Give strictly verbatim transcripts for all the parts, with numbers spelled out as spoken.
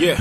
Yeah.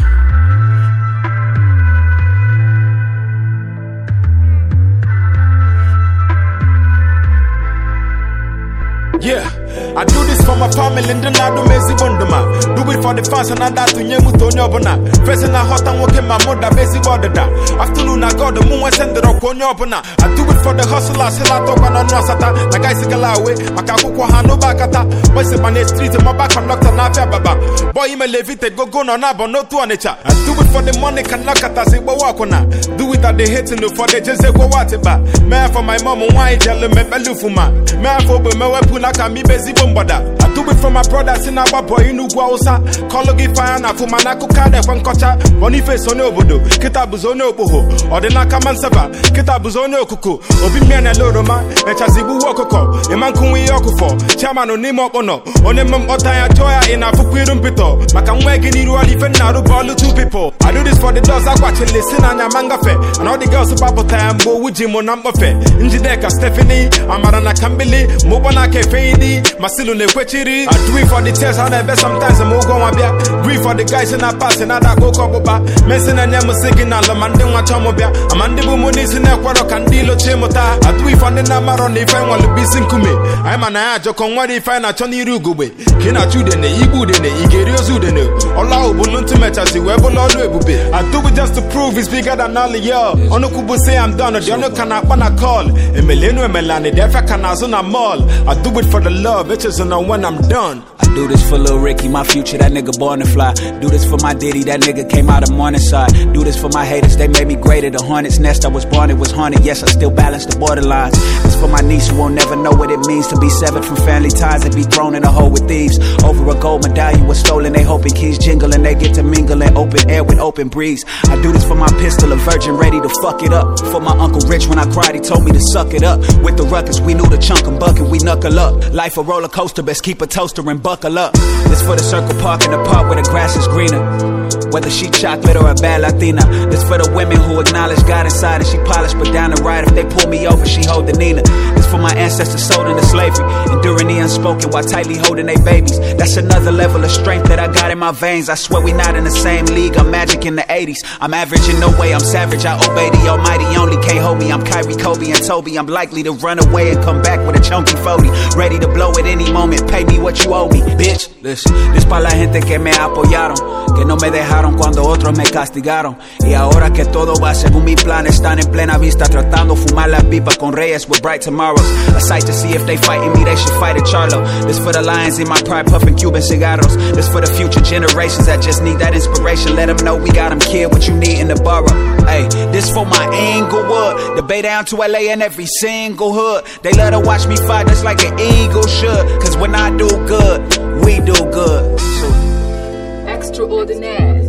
Yeah, I do this for my family and then I do messy bondoma. Do it for the fans and I die to Yemu Tonyobona. First and I hot and working my mother, basic border. Afternoon, I got the moon and send the rock on your opona. I do it for the hustlers, I talk on Rosata. The guys a away, Makaku Hano Bakata. What's in my street, my back on Doctor Nafia Baba. Boy, you may leave it, go go on Nabo, no to Anicha. I do it for the money, can knock at us, walk on. Do it at the hating for the just say, go what about. Man for my mom, why tell them, Melufuma. Man for Mewapuna. Can be busy bombada. I do it for my brothers in our boy in Uguausa. Kologi Fana for Manako Kada from Kocha. Boniface on Obodo, Kitabuzono Boho, or the Nakamansava, Kitabuzono Kuku, Obimian Loroma, Echazibu Wokoko, Emankui Okufo, Chairman Onimo Ono, Onemum Otaya Joya in Afuquirum Pito, Makamwagi Niruali Fenaro Bolu two people. I do this for the dogs I watch and listen on your manga fair, and all the girls of Papa Time, Bo Wujimo number fair. Injideka Stephanie, Amarana Kambili, Mobana Cafe. Masilu ne kwechiri. I do it for the test, I never sometimes I'm go on bia. Grief for the guys in a pass and I go koboba. Messin and Yam singing on the Manding Wachamobia. A mandibu munis in a quarter candilo chemota. I do it for the Namaron if I want to be sinkumi. I'm an ajo con what if I not Tony Rugube. Kina Judene, Ibudene, Igerio Zudene. Ola Ubuntu Metas, whoever Lord Webube. I do it just to prove it's bigger than all of y'all. Onokubu say I'm done, the Ono cannot wanna call. Emileno Melani, Defa Canazona Mall. I do it for the love, bitches, and know when I'm done. I do this for Lil Ricky, my future, that nigga born to fly. Do this for my Diddy, that nigga came out of Morningside. Do this for my haters, they made me greater. The hornet's nest I was born, it was haunted. Yes, I still balance the borderlines. This for my niece who won't never know what it means to be severed from family ties and be thrown in a hole with thieves. Over a gold medallion was stolen, they hoping keys jingle and they get to mingle in open air with open breeze. I do this for my pistol, a virgin ready to fuck it up. For my Uncle Rich when I cried, he told me to suck it up. With the ruckus, we knew the chunk and bucket, we knuckle up. Life a roller coaster, best keep a toaster and buckle up. This for the circle park in the park where the grass is greener. Whether she chocolate or a bad Latina. This for the women who acknowledge God inside and she polished, but down the right if they pull me over, she hold the Nina. This for my ancestors sold into slavery, enduring the unspoken while tightly holding their babies. That's another level of strength that I got in my veins. I swear we not in the same league. I'm magic in the eighties. I'm average in no way. I'm savage. I obey the Almighty. Only can't hold me. I'm Kyrie, Kobe, and Toby. I'm likely to run away and come back with a chunky forty, ready to blow at any moment. Pay me what you owe me, bitch. Listen, this pa' la gente que me apoyaron, que no me dejaron cuando otros me castigaron. Y ahora que todo va según mi plan, están en plena vista tratando fumar la pipa con reyes with bright tomorrows. A sight to see if they fighting me, they should fight at Charlo. This for the lions in my pride puffing Cuban cigarros. This for the future generations that just need that inspiration. Let them know we got them, kid, what you need in the borough. Hey, this for my Inglewood, the Bay down to L A and every single hood. They love to watch me fight just like an eagle should. Cause when I do good, we do good. So. Extraordinaire.